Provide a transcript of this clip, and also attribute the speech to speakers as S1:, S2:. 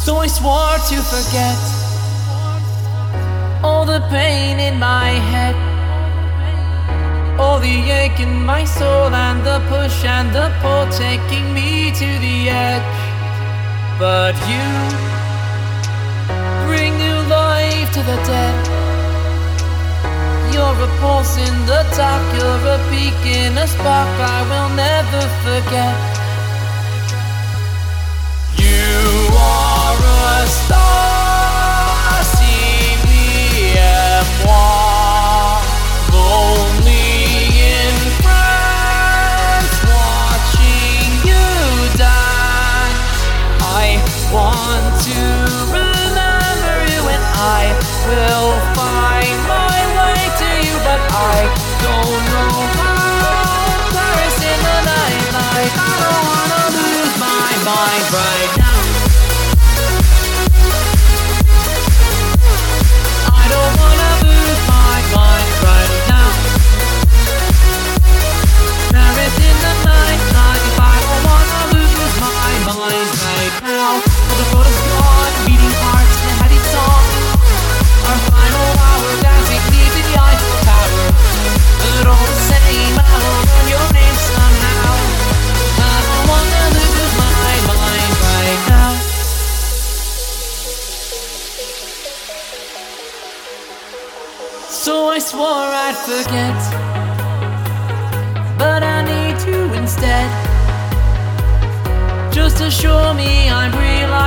S1: So I swore to forget all the pain in my head, all the ache in my soul, and the push and the pull taking me to the edge. But you bring new life to the dead. You're a pulse in the dark, you're a peak in a spark I will never forget. You are a star, see me et moi, lonely in France, watching you dance. I want to remember you and I will find my way to you, but I don't know how. Paris in the nightlight, I don't wanna lose my mind right now. I don't wanna lose my mind right now. Paris in the nightlight, I don't wanna lose my mind right now. The road is gone, beating hearts and a heady song. Our final hour dancing beneath the Eiffel Tower. But all the same, I will learn your name somehow. I don't wanna lose my mind right now. So I swore I'd forget, but I need to instead. Just assure me I'm real.